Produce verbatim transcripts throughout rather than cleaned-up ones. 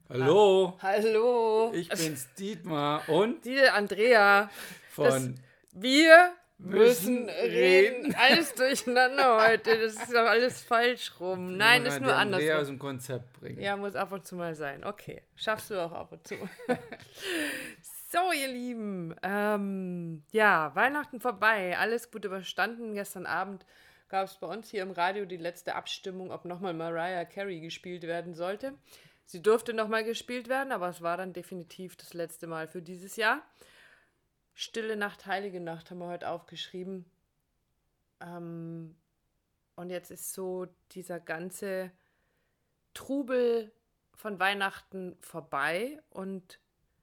Hallo, Hallo. ich bin's Dietmar und Die Andrea. von Das, wir müssen müssen reden. reden. Alles durcheinander heute. Das ist doch alles falsch rum. Nein, Wollen ist wir nur die Andrea aus andersrum. dem Konzept bringen. Ja, muss ab und zu mal sein. Okay, schaffst du auch ab und zu. So, ihr Lieben. Ähm, ja, Weihnachten vorbei. Alles gut überstanden. Gestern Abend gab es bei uns hier im Radio die letzte Abstimmung, ob nochmal Mariah Carey gespielt werden sollte. Sie durfte nochmal gespielt werden, aber es war dann definitiv das letzte Mal für dieses Jahr. Stille Nacht, Heilige Nacht haben wir heute aufgeschrieben. Ähm, und jetzt ist so dieser ganze Trubel von Weihnachten vorbei und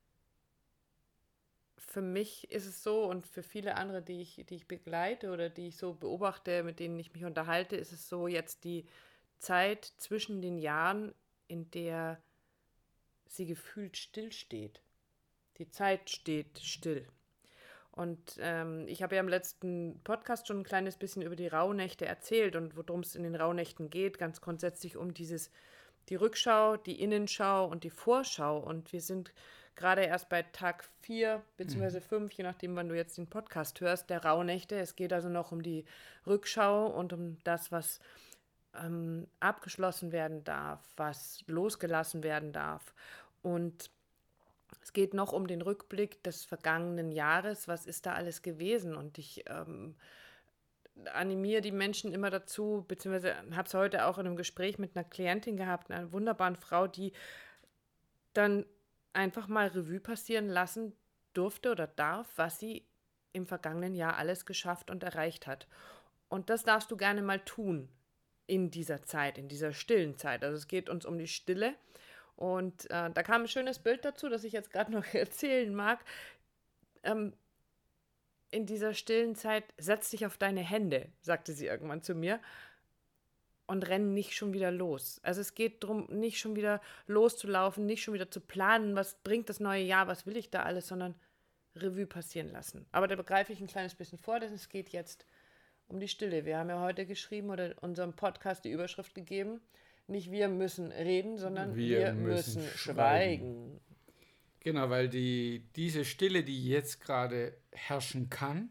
für mich ist es so und für viele andere, die ich, die ich begleite oder die ich so beobachte, mit denen ich mich unterhalte, ist es so jetzt die Zeit zwischen den Jahren, in der sie gefühlt stillsteht. Die Zeit steht still. Und ähm, ich habe ja im letzten Podcast schon ein kleines bisschen über die Rauhnächte erzählt und worum es in den Rauhnächten geht, ganz grundsätzlich um dieses, die Rückschau, die Innenschau und die Vorschau. Und wir sind gerade erst bei Tag vier bzw. fünf, je nachdem, wann du jetzt den Podcast hörst, der Rauhnächte. Es geht also noch um die Rückschau und um das, was ähm, abgeschlossen werden darf, was losgelassen werden darf. Und es geht noch um den Rückblick des vergangenen Jahres. Was ist da alles gewesen? Und ich ähm, animiere die Menschen immer dazu, beziehungsweise habe es heute auch in einem Gespräch mit einer Klientin gehabt, einer wunderbaren Frau, die dann einfach mal Revue passieren lassen durfte oder darf, was sie im vergangenen Jahr alles geschafft und erreicht hat. Und das darfst du gerne mal tun in dieser Zeit, in dieser stillen Zeit. Also es geht uns um die Stille. Und äh, da kam ein schönes Bild dazu, das ich jetzt gerade noch erzählen mag. Ähm, in dieser stillen Zeit, setz dich auf deine Hände, sagte sie irgendwann zu mir, und renn nicht schon wieder los. Also es geht darum, nicht schon wieder loszulaufen, nicht schon wieder zu planen, was bringt das neue Jahr, was will ich da alles, sondern Revue passieren lassen. Aber da begreife ich ein kleines bisschen vor, denn es geht jetzt um die Stille. Wir haben ja heute geschrieben oder unserem Podcast die Überschrift gegeben, nicht wir müssen reden, sondern Wir wir, müssen müssen schweigen. schweigen. Genau, weil die, diese Stille, die jetzt gerade herrschen kann,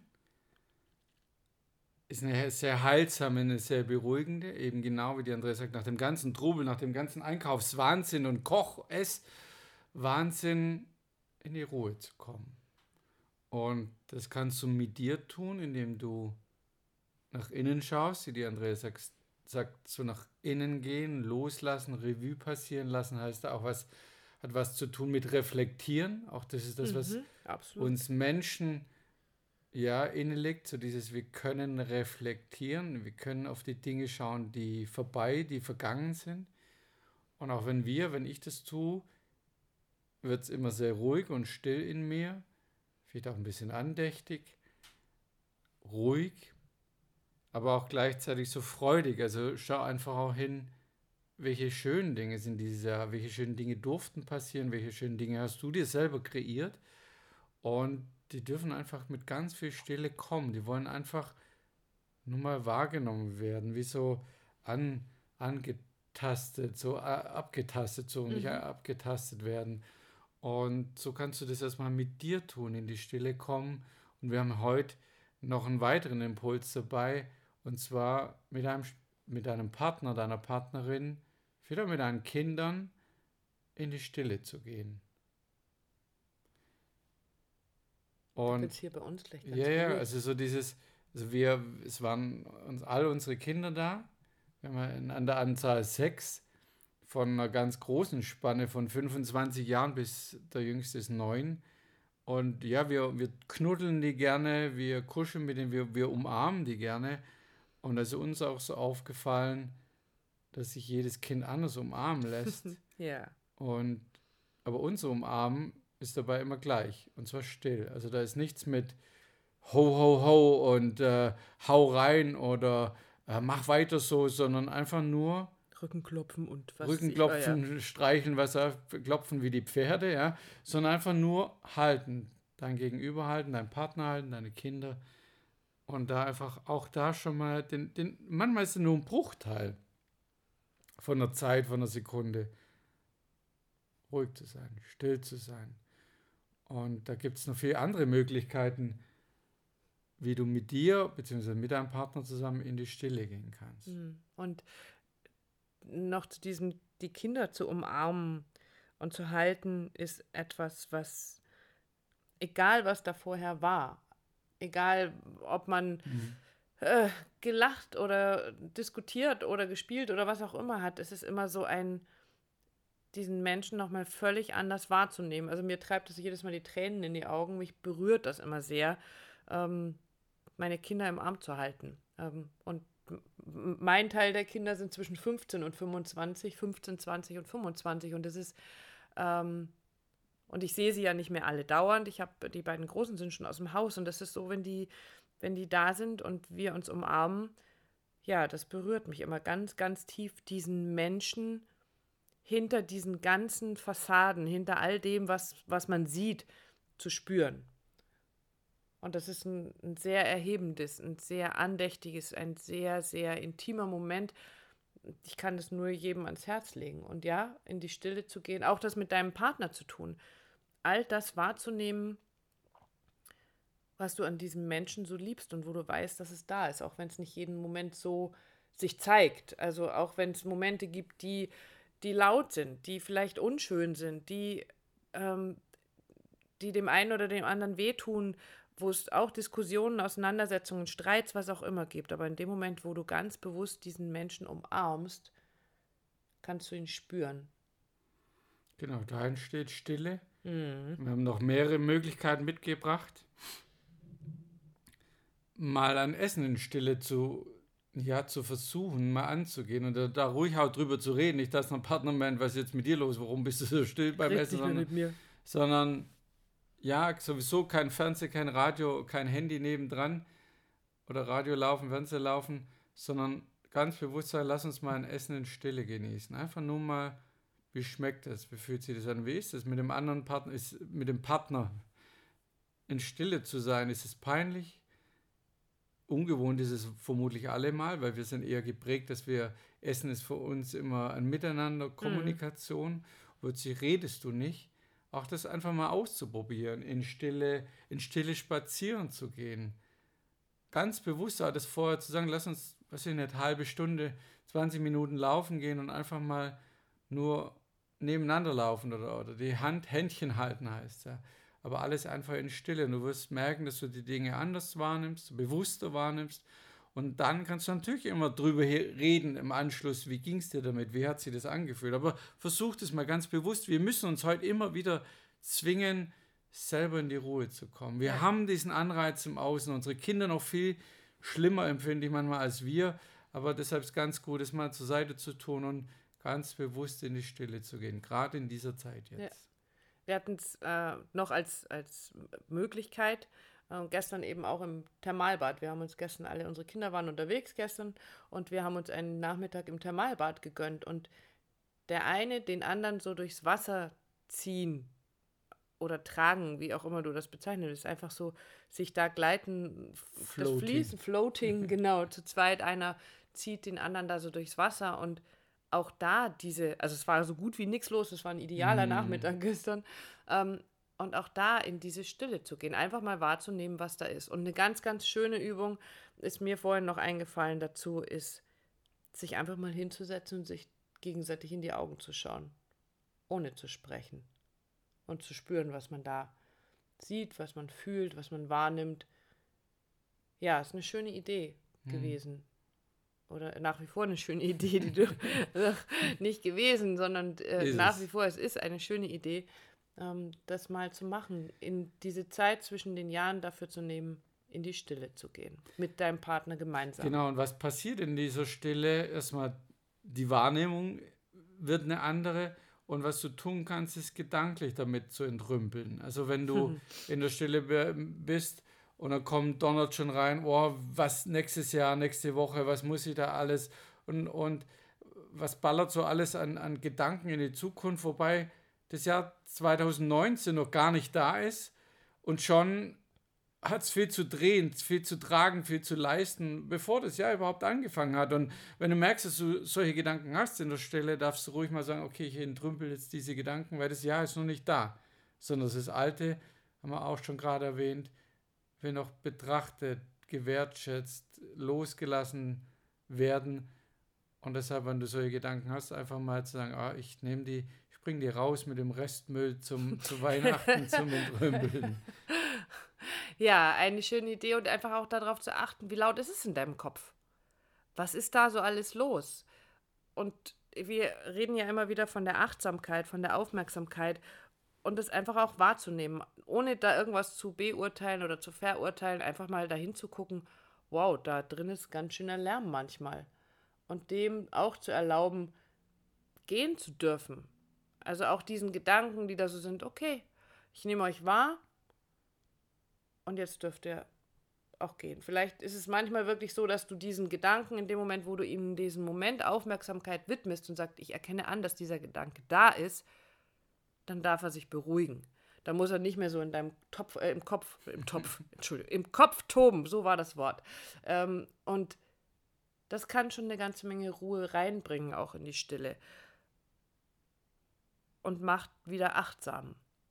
ist eine sehr heilsame, eine sehr beruhigende, eben genau wie die Andrea sagt, nach dem ganzen Trubel, nach dem ganzen Einkaufswahnsinn und Koch-Ess-Wahnsinn in die Ruhe zu kommen. Und das kannst du mit dir tun, indem du nach innen schaust, wie die Andrea sagt, sagt, so nach innen gehen, loslassen, Revue passieren lassen, heißt da auch was, hat was zu tun mit reflektieren. Auch das ist das, was Mhm, absolut. uns Menschen ja inne liegt, so dieses, wir können reflektieren, wir können auf die Dinge schauen, die vorbei, die vergangen sind. Und auch wenn wir, wenn ich das tue, wird es immer sehr ruhig und still in mir, vielleicht auch ein bisschen andächtig, ruhig, aber auch gleichzeitig so freudig. Also schau einfach auch hin, welche schönen Dinge sind dieses Jahr, welche schönen Dinge durften passieren, welche schönen Dinge hast du dir selber kreiert. Und die dürfen einfach mit ganz viel Stille kommen. Die wollen einfach nur mal wahrgenommen werden, wie so an, angetastet, so abgetastet, so nicht Mhm. abgetastet werden. Und so kannst du das erstmal mit dir tun, in die Stille kommen. Und wir haben heute noch einen weiteren Impuls dabei, und zwar mit einem, mit einem Partner, deiner Partnerin, wieder mit deinen Kindern in die Stille zu gehen. Da wird Und es hier bei uns gleich ganz ja, ja, ruhig. also so dieses, also wir, es waren uns alle unsere Kinder da. Wir haben an der Anzahl sechs von einer ganz großen Spanne von fünfundzwanzig Jahren bis der jüngste ist neun. Und ja, wir, wir knuddeln die gerne, wir kuscheln mit denen, wir, wir umarmen die gerne. Und da ist uns auch so aufgefallen, dass sich jedes Kind anders umarmen lässt. Ja. Und aber unser Umarmen ist dabei immer gleich. Und zwar still. Also da ist nichts mit ho, ho, ho und äh, hau rein oder äh, mach weiter so, sondern einfach nur Rückenklopfen und was weiß ich. Oh, ja. Rückenklopfen, streicheln, was er klopfen wie die Pferde, ja, sondern einfach nur halten. Dein Gegenüber halten, dein Partner halten, deine Kinder. Und da einfach auch da schon mal, den, den, manchmal ist es nur ein Bruchteil von der Zeit, von einer Sekunde. ruhig zu sein, still zu sein. Und da gibt es noch viele andere Möglichkeiten, wie du mit dir bzw. mit deinem Partner zusammen in die Stille gehen kannst. Und noch zu diesem, die Kinder zu umarmen und zu halten, ist etwas, was, egal was da vorher war, egal ob man mhm. äh, gelacht oder diskutiert oder gespielt oder was auch immer hat, es ist immer so ein, diesen Menschen nochmal völlig anders wahrzunehmen. Also mir treibt das jedes Mal die Tränen in die Augen, mich berührt das immer sehr, ähm, meine Kinder im Arm zu halten. Ähm, und mein Teil der Kinder sind zwischen fünfzehn und fünfundzwanzig, fünfzehn, zwanzig und fünfundzwanzig und das ist, ähm, und ich sehe sie ja nicht mehr alle dauernd, ich habe, die beiden Großen sind schon aus dem Haus und das ist so, wenn die, wenn die da sind und wir uns umarmen, ja, das berührt mich immer ganz, ganz tief, diesen Menschen hinter diesen ganzen Fassaden, hinter all dem, was, was man sieht, zu spüren. Und das ist ein, ein sehr erhebendes, ein sehr andächtiges, ein sehr, sehr intimer Moment. Ich kann das nur jedem ans Herz legen. Und ja, in die Stille zu gehen, auch das mit deinem Partner zu tun. All das wahrzunehmen, was du an diesem Menschen so liebst und wo du weißt, dass es da ist, auch wenn es nicht jeden Moment so sich zeigt. Also auch wenn es Momente gibt, die, die laut sind, die vielleicht unschön sind, die, ähm, die dem einen oder dem anderen wehtun, wo es auch Diskussionen, Auseinandersetzungen, Streits, was auch immer gibt. Aber in dem Moment, wo du ganz bewusst diesen Menschen umarmst, kannst du ihn spüren. Genau, da entsteht Stille. Mhm. Wir haben noch mehrere Möglichkeiten mitgebracht, mal ein Essen in Stille zu, ja, zu versuchen, mal anzugehen und da, da ruhig auch drüber zu reden. Nicht, dass ein Partner meint, was ist jetzt mit dir los, warum bist du so still beim Red Essen, nicht mehr sondern, mit mir. sondern ja, sowieso kein Fernsehen, kein Radio, kein Handy nebendran oder Radio laufen, Fernseher laufen, sondern ganz bewusst sagen, lass uns mal ein Essen in Stille genießen. Einfach nur mal, wie schmeckt das, wie fühlt sich das an, wie ist das mit dem anderen Partner, ist mit dem Partner in Stille zu sein, ist es peinlich? Ungewohnt ist es vermutlich allemal, weil wir sind eher geprägt, dass wir, Essen ist für uns immer ein Miteinander, Kommunikation, mhm. plötzlich redest du nicht. Auch das einfach mal auszuprobieren, in Stille, in Stille spazieren zu gehen. Ganz bewusst auch das vorher zu sagen, lass uns, was ich nicht, halbe Stunde, zwanzig Minuten laufen gehen und einfach mal nur nebeneinander laufen oder, oder die Hand, Händchen halten heißt ja. Aber alles einfach in Stille. Und du wirst merken, dass du die Dinge anders wahrnimmst, bewusster wahrnimmst. Und dann kannst du natürlich immer drüber reden im Anschluss, wie ging es dir damit, wie hat sich das angefühlt. Aber versuch das mal ganz bewusst. Wir müssen uns heute immer wieder zwingen, selber in die Ruhe zu kommen. Wir ja. haben diesen Anreiz im Außen. Unsere Kinder noch viel schlimmer, empfinde ich manchmal, als wir. Aber deshalb ist es ganz gut, das mal zur Seite zu tun und ganz bewusst in die Stille zu gehen. Gerade in dieser Zeit jetzt. Ja. Wir hatten es äh, noch als, als Möglichkeit, äh, gestern eben auch im Thermalbad. Wir haben uns gestern, alle unsere Kinder waren unterwegs gestern und wir haben uns einen Nachmittag im Thermalbad gegönnt. Und der eine den anderen so durchs Wasser ziehen oder tragen, wie auch immer du das bezeichnest, ist einfach so, sich da gleiten, Floating. das Fließen, Floating, genau, zu zweit, einer zieht den anderen da so durchs Wasser und auch da diese, also es war so gut wie nichts los, es war ein idealer mm. Nachmittag gestern, ähm, und auch da in diese Stille zu gehen, einfach mal wahrzunehmen, was da ist. Und eine ganz, ganz schöne Übung ist mir vorhin noch eingefallen dazu, ist, sich einfach mal hinzusetzen und sich gegenseitig in die Augen zu schauen, ohne zu sprechen und zu spüren, was man da sieht, was man fühlt, was man wahrnimmt. Ja, ist eine schöne Idee mm. gewesen. Oder nach wie vor eine schöne Idee, die du also nicht gewesen, sondern äh, nach wie vor, es ist eine schöne Idee, ähm, das mal zu machen, in diese Zeit zwischen den Jahren dafür zu nehmen, in die Stille zu gehen, mit deinem Partner gemeinsam. Genau, und was passiert in dieser Stille? Erstmal, die Wahrnehmung wird eine andere und was du tun kannst, ist gedanklich damit zu entrümpeln. Also wenn du hm. in der Stille bist, und dann kommt donnert schon rein, oh, was nächstes Jahr, nächste Woche, was muss ich da alles und, und was ballert so alles an, an Gedanken in die Zukunft, wobei das Jahr zwanzig neunzehn noch gar nicht da ist und schon hat es viel zu drehen, viel zu tragen, viel zu leisten, bevor das Jahr überhaupt angefangen hat. Und wenn du merkst, dass du solche Gedanken hast in der Stelle, darfst du ruhig mal sagen, okay, ich entrümpel jetzt diese Gedanken, weil das Jahr ist noch nicht da. Sondern das Alte, haben wir auch schon gerade erwähnt, will noch betrachtet, gewertschätzt, losgelassen werden. Und deshalb, wenn du solche Gedanken hast, einfach mal zu sagen, ah, ich nehme die, ich bringe die raus mit dem Restmüll zum, zu Weihnachten, zum Entrümpeln. Ja, eine schöne Idee und einfach auch darauf zu achten, wie laut ist es in deinem Kopf? Was ist da so alles los? Und wir reden ja immer wieder von der Achtsamkeit, von der Aufmerksamkeit und das einfach auch wahrzunehmen, ohne da irgendwas zu beurteilen oder zu verurteilen, einfach mal dahin zu gucken, wow, da drin ist ganz schöner Lärm manchmal. Und dem auch zu erlauben, gehen zu dürfen. Also auch diesen Gedanken, die da so sind, okay, ich nehme euch wahr und jetzt dürft ihr auch gehen. Vielleicht ist es manchmal wirklich so, dass du diesen Gedanken in dem Moment, wo du ihm in diesem Moment Aufmerksamkeit widmest und sagst, ich erkenne an, dass dieser Gedanke da ist, dann darf er sich beruhigen. Dann muss er nicht mehr so in deinem Topf, äh, im Kopf, im Topf, Entschuldigung, im Kopf toben, so war das Wort. Ähm, und das kann schon eine ganze Menge Ruhe reinbringen, auch in die Stille. Und macht wieder achtsam.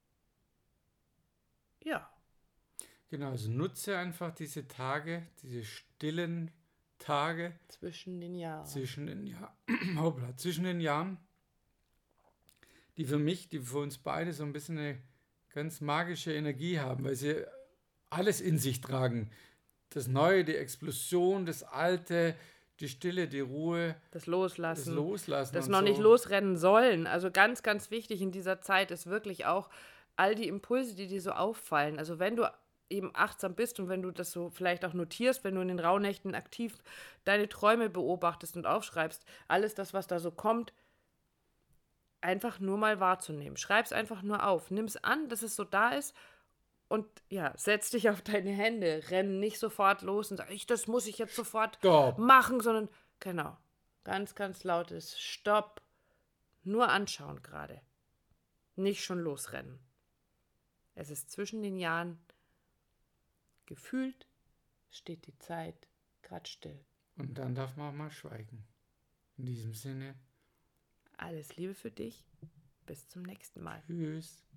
Ja. Genau, also nutze einfach diese Tage, diese stillen Tage. Zwischen den Jahren. Zwischen den, Jahr Hoppla, zwischen den Jahren, die für mich, die für uns beide so ein bisschen eine ganz magische Energie haben, weil sie alles in sich tragen. Das Neue, die Explosion, das Alte, die Stille, die Ruhe. Das Loslassen. Das Loslassen. Das und noch so. nicht losrennen sollen. Also ganz, ganz wichtig in dieser Zeit ist wirklich auch all die Impulse, die dir so auffallen. Also wenn du eben achtsam bist und wenn du das so vielleicht auch notierst, wenn du in den Rauhnächten aktiv deine Träume beobachtest und aufschreibst, alles das, was da so kommt, einfach nur mal wahrzunehmen. Schreib es einfach nur auf. Nimm es an, dass es so da ist und ja, setz dich auf deine Hände. Renn nicht sofort los und sag, ich, das muss ich jetzt sofort Stopp. machen, sondern genau, ganz, ganz lautes Stopp. Nur anschauen gerade. Nicht schon losrennen. Es ist zwischen den Jahren. Gefühlt steht die Zeit gerade still. Und dann darf man auch mal schweigen. In diesem Sinne. Alles Liebe für dich. Bis zum nächsten Mal. Tschüss.